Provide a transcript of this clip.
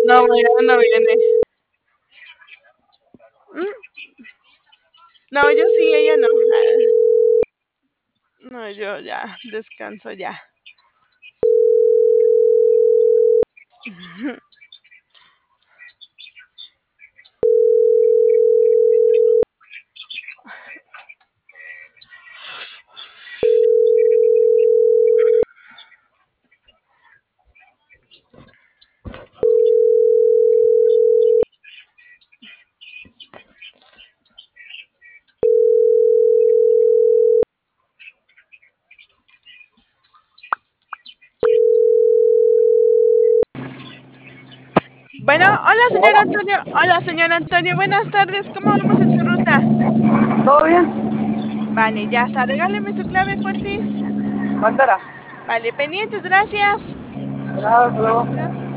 No, mañana no viene. Mm, No, yo sí, ella no. No, yo ya descanso ya. Bueno, hola señor Hola, Antonio. Hola señor Antonio, buenas tardes. ¿Cómo vamos en su ruta? ¿todo bien? Vale, ya está. Regáleme su clave, porfis. Pantera. Vale, pendientes, gracias. Nada, hasta luego.